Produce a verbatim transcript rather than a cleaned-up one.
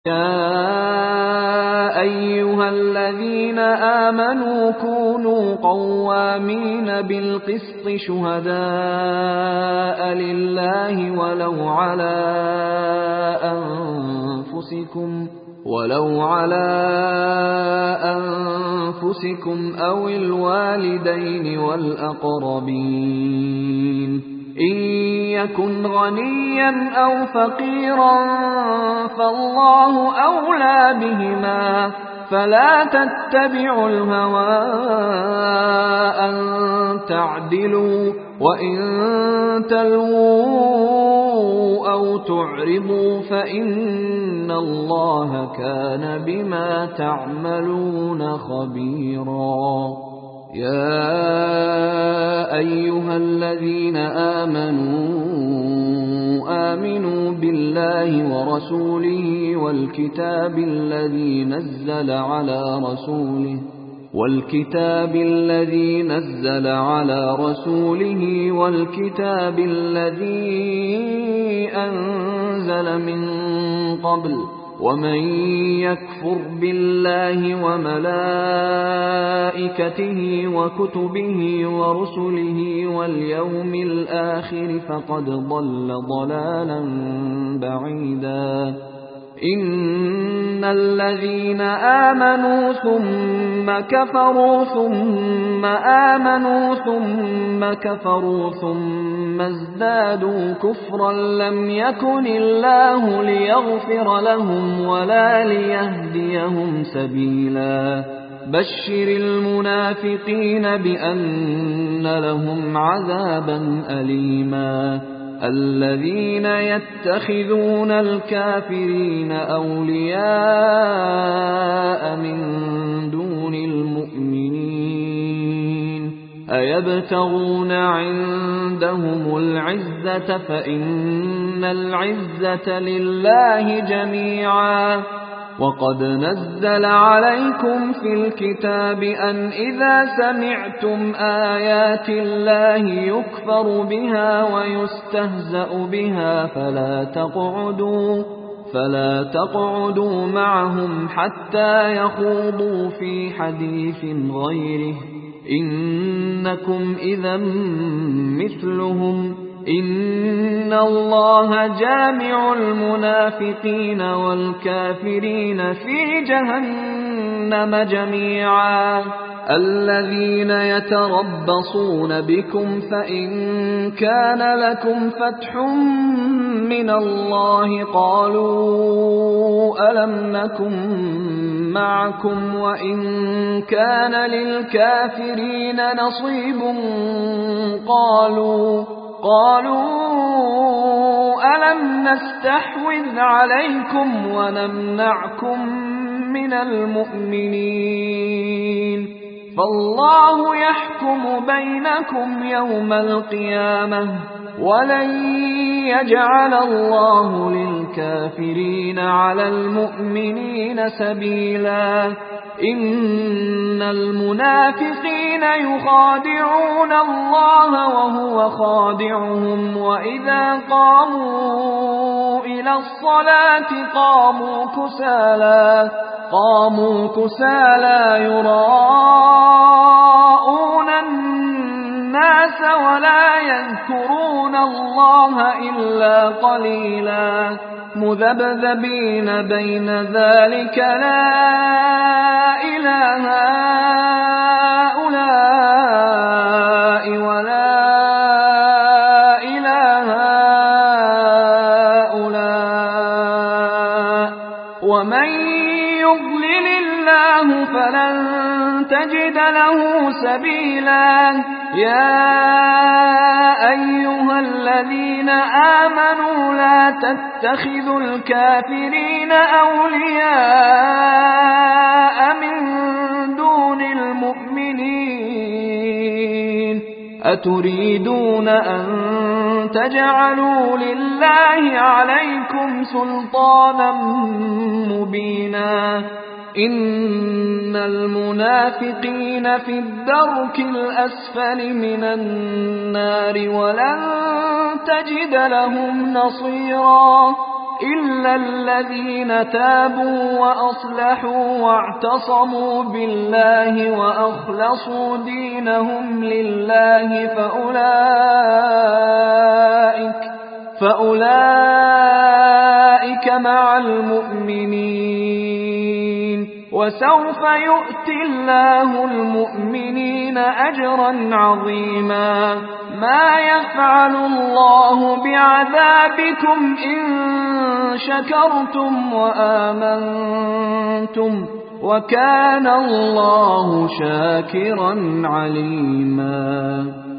يَا أَيُّهَا الَّذِينَ آمَنُوا كُونُوا قَوَّامِينَ بِالْقِسْطِ شُهَدَاءَ لِلَّهِ وَلَوْ عَلَىٰ أَنفُسِكُمْ ولو على أنفسكم أو الوالدين والأقربين إن يكن غنيا أو فقيرا فالله أولى بهما فلا تتبعوا الهوى أن تعدلوا وإن تلووا أو تعرضوا فإن الله كان بما تعملون خبيرا يا أيها الذين آمنوا آمنوا بالله ورسوله والكتاب الذي نزل على رسوله والكتاب الذي نزل على رسوله والكتاب الذي أنزل من قبل ومن يكفر بالله وملائكته وكتبه ورسله واليوم الآخر فقد ضل ضلالا بعيدا إن الذين آمنوا ثم كفروا ثم آمنوا ثم كفروا ثم ازدادوا كفرا لم يكن الله ليغفر لهم ولا ليهديهم سبيلا بشر المنافقين بأن لهم عذابا أليما الذين يتخذون الكافرين أولياء من دون المؤمنين أيبتغون عندهم العزة فإن العزة لله جميعا وقد نزل عليكم في الكتاب أن إذا سمعتم آيات الله يكفر بها ويستهزأ بها فلا تقعدوا فلا تقعدوا معهم حتى يخوضوا في حديث غيره إنكم إذا مثلهم إن الله جامع المنافقين والكافرين في جهنم جميعا الذين يتربصون بكم فإن كان لكم فتح من الله قالوا ألم نكن معكم وإن كان للكافرين نصيب قالوا قالوا ألم نستحوذ عليكم ونمنعكم من المؤمنين فالله يحكم بينكم يوم القيامة ولن يجعل الله للكافرين على المؤمنين سبيلا إن المنافقين يخادعون الله وهو خادعهم وإذا قاموا إلى الصلاة قاموا كسالى قاموا كسالى يراءون الناس ولا يذكرون الله إلا قليلا مذبذبين بين ذلك لا إله هؤلاء ولا إله هؤلاء ومن يضلل الله فلن تجد له سبيلا يا أيها الذين آمنوا لا تتخذوا الكافرين أولياء من دون المؤمنين أتريدون أن تجعلوا لله عليكم سلطانا مبينا إن المنافقين في الدرك الأسفل من النار ولن تجد لهم نصيرا إلا الذين تابوا وأصلحوا واعتصموا بالله وأخلصوا دينهم لله فأولئك فأولئك مع المؤمنين وسوف يؤتي الله المؤمنين أجرا عظيما ما يفعل الله بعذابكم إن شكرتم وآمنتم وكان الله شاكرا عليما